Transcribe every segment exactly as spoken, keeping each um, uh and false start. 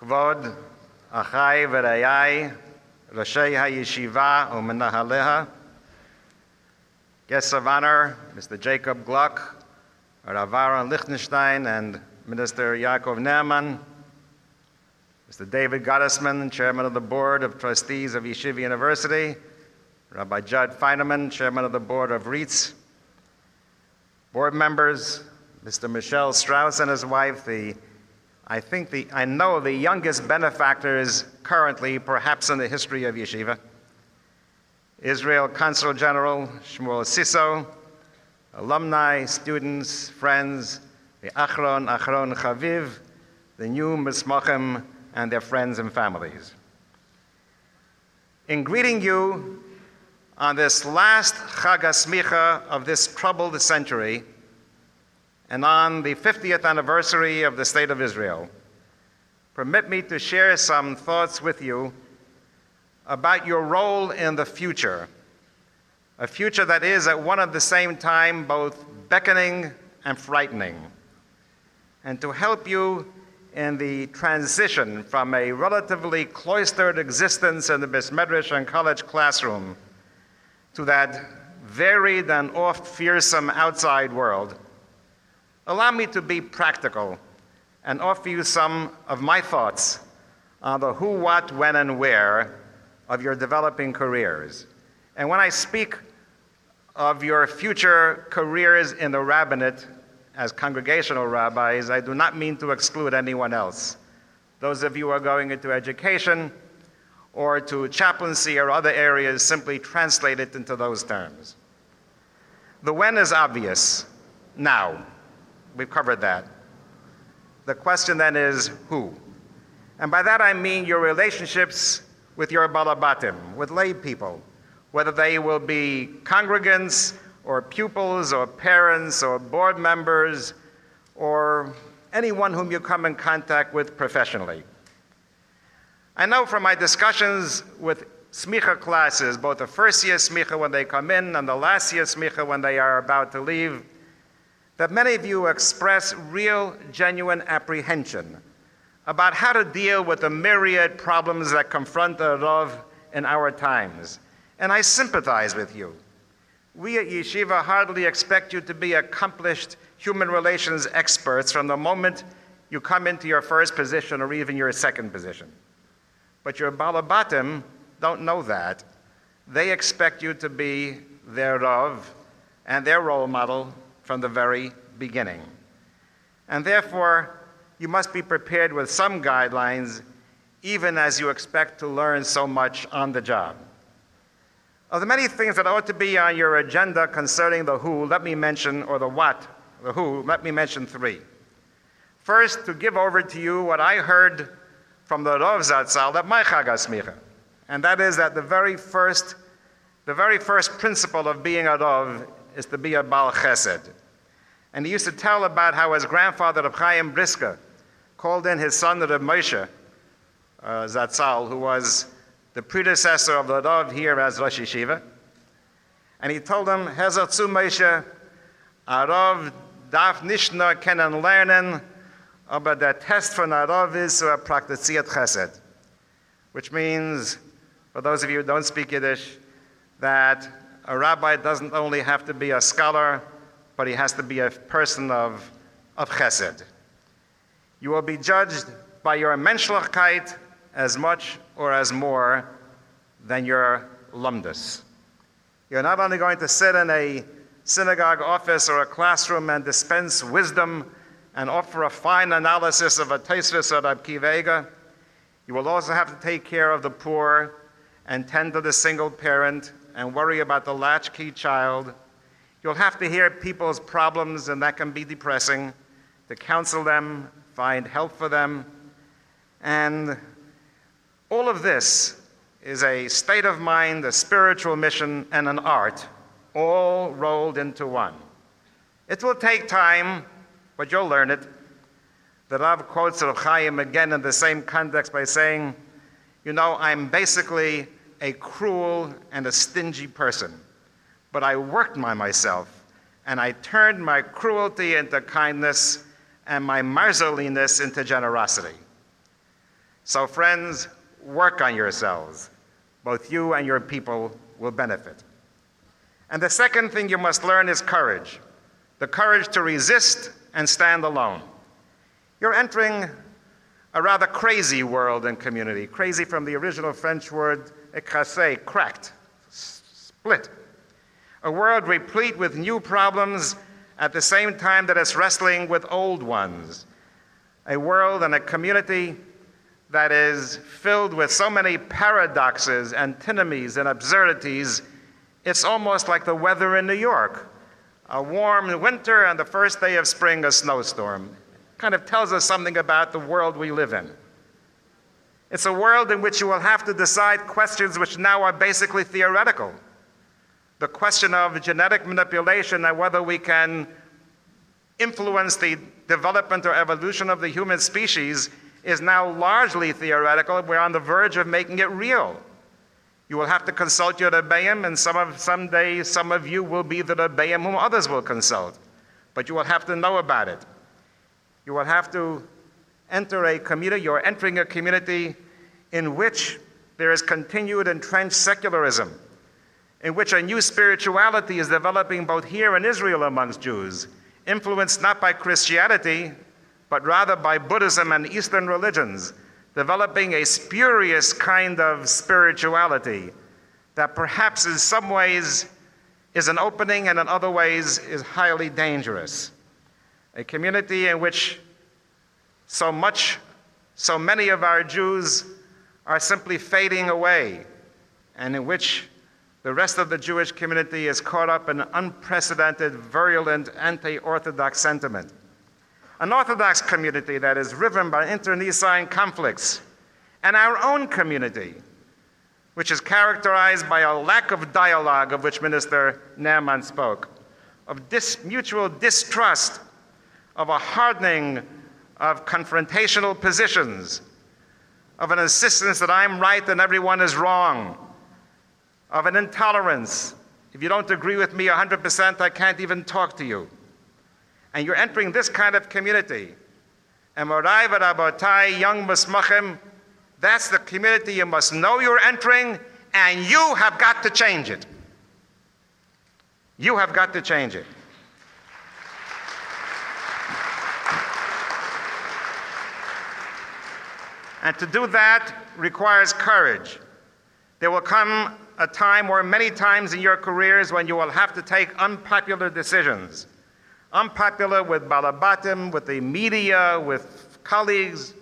Kvod Achai V'Rayai, Roshei HaYeshiva u'Menahaleha, guests of honor, Mister Jacob Gluck, Rav Aaron Lichtenstein, and Minister Yaakov Ne'eman, Mister David Gottesman, Chairman of the Board of Trustees of Yeshiva University, Rabbi Judd Feinerman, Chairman of the Board of REITs, board members, Mister Michel Strauss and his wife, the, I think the, I know the youngest benefactors currently, perhaps in the history of Yeshiva, Israel Consul General Shmuel Siso, alumni, students, friends, the Achron, Achron Chaviv, the new Mismachim, and their friends and families. In greeting you on this last Chag HaSmicha of this troubled century, and on the fiftieth anniversary of the State of Israel, permit me to share some thoughts with you about your role in the future, a future that is at one and the same time both beckoning and frightening, and to help you in the transition from a relatively cloistered existence in the Beis Medrash and college classroom to that varied and oft fearsome outside world. Allow me to be practical and offer you some of my thoughts on the who, what, when, and where of your developing careers. And when I speak of your future careers in the rabbinate as congregational rabbis, I do not mean to exclude anyone else. Those of you who are going into education or to chaplaincy or other areas, simply translate it into those terms. The when is obvious. Now. We've covered that. The question then is who? And by that I mean your relationships with your balabatim, with lay people, whether they will be congregants or pupils or parents or board members or anyone whom you come in contact with professionally. I know from my discussions with smicha classes, both the first year smicha when they come in and the last year smicha when they are about to leave, that many of you express real, genuine apprehension about how to deal with the myriad problems that confront the Rav in our times. And I sympathize with you. We at Yeshiva hardly expect you to be accomplished human relations experts from the moment you come into your first position or even your second position. But your balabatim don't know that. They expect you to be their Rav and their role model from the very beginning. And therefore, you must be prepared with some guidelines, even as you expect to learn so much on the job. Of the many things that ought to be on your agenda concerning the who, let me mention, or the what, the who, let me mention three. First, to give over to you what I heard from the Rav Zatzal at my Chag HaSmicha, and that is that the very first, the very first principle of being a Rav is to be a Baal Chesed. And he used to tell about how his grandfather, Reb Chaim Brisker, called in his son, Reb Moshe uh, Zatzal, who was the predecessor of the Rav here as Rosh Yeshiva. And he told him, Hezer zu Moshe, a Rav darf nicht nur kennen lernen, aber der Test von a Rav ist, er praktiziert Chesed. Which means, for those of you who don't speak Yiddish, that a rabbi doesn't only have to be a scholar, but he has to be a person of, of chesed. You will be judged by your menschlichkeit as much or as more than your lumdus. You're not only going to sit in a synagogue office or a classroom and dispense wisdom and offer a fine analysis of a Tosfos or Reb Akiva Eiger, you will also have to take care of the poor and tend to the single parent and worry about the latchkey child. You'll have to hear people's problems, and that can be depressing, to counsel them, find help for them. And all of this is a state of mind, a spiritual mission, and an art, all rolled into one. It will take time, but you'll learn it. The Rav quotes Reb Chaim again in the same context by saying, you know, I'm basically a cruel and a stingy person. But I worked by myself, and I turned my cruelty into kindness and my miserliness into generosity. So friends, work on yourselves. Both you and your people will benefit. And the second thing you must learn is courage. The courage to resist and stand alone. You're entering a rather crazy world and community. Crazy from the original French word écrasé, cracked, split. A world replete with new problems at the same time that it's wrestling with old ones. A world and a community that is filled with so many paradoxes, antinomies, and absurdities, it's almost like the weather in New York. A warm winter and the first day of spring, a snowstorm. Kind of tells us something about the world we live in. It's a world in which you will have to decide questions which now are basically theoretical. The question of genetic manipulation and whether we can influence the development or evolution of the human species is now largely theoretical. We're on the verge of making it real. You will have to consult your Rebbeim, and some of, someday some of you will be the Rebbeim whom others will consult. But you will have to know about it. You will have to enter a community, you're entering a community in which there is continued entrenched secularism, in which a new spirituality is developing both here in Israel amongst Jews, influenced not by Christianity, but rather by Buddhism and Eastern religions, developing a spurious kind of spirituality that perhaps in some ways is an opening and in other ways is highly dangerous. A community in which so much, so many of our Jews are simply fading away, and in which the rest of the Jewish community is caught up in unprecedented, virulent, anti-Orthodox sentiment. An Orthodox community that is riven by internecine conflicts, and our own community, which is characterized by a lack of dialogue of which Minister Naaman spoke, of dis- mutual distrust, of a hardening of confrontational positions, of an insistence that I'm right and everyone is wrong, of an intolerance. If you don't agree with me one hundred percent, I can't even talk to you. And you're entering this kind of community. And Morai v'Rabotai, young Musmachim, that's the community you must know you're entering, and you have got to change it. You have got to change it. And to do that requires courage. There will come a time, or many times in your careers, when you will have to take unpopular decisions. Unpopular with Balabatim, with the media, with colleagues.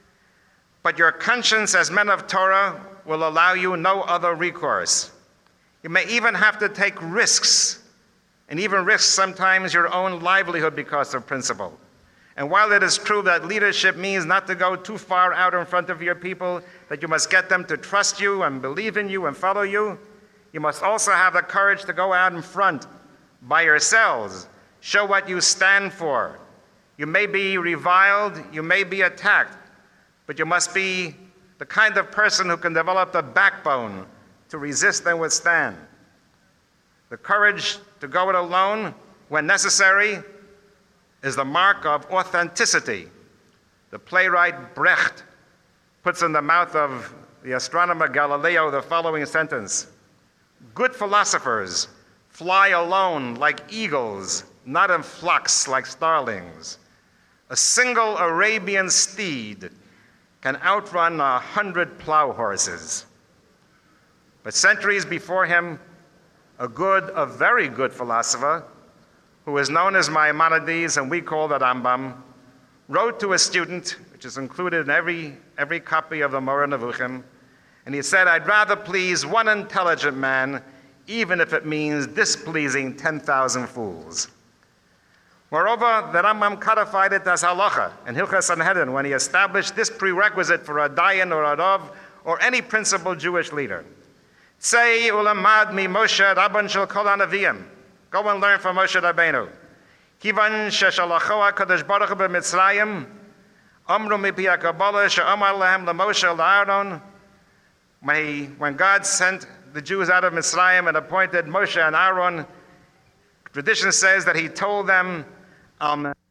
But your conscience as men of Torah will allow you no other recourse. You may even have to take risks, and even risk sometimes your own livelihood because of principle. And while it is true that leadership means not to go too far out in front of your people, that you must get them to trust you and believe in you and follow you, you must also have the courage to go out in front by yourselves. Show what you stand for. You may be reviled, you may be attacked, but you must be the kind of person who can develop the backbone to resist and withstand. The courage to go it alone when necessary is the mark of authenticity. The playwright Brecht puts in the mouth of the astronomer Galileo the following sentence: "Good philosophers fly alone like eagles, not in flocks like starlings. A single Arabian steed can outrun a hundred plow horses." But centuries before him, a good, a very good philosopher, who is known as Maimonides, and we call the Rambam, wrote to a student, which is included in every, every copy of the Moreh Nevuchim, and he said, "I'd rather please one intelligent man, even if it means displeasing ten thousand fools." Moreover, the Rambam codified it as halacha in Hilchas Sanhedrin when he established this prerequisite for a dayan or a rav or any principal Jewish leader. Say ulamad mi Moshe Rabban shel kol hanaviyim. Go and learn from Moshe Rabbeinu. Kivan sheshalacho HaKadosh Baruch Hu b'Mitzrayim, amru mipi HaKabbalah she'amar lahem leMoshe le'Aaron. When he, when God sent the Jews out of Mitzrayim and appointed Moshe and Aaron, tradition says that he told them, um,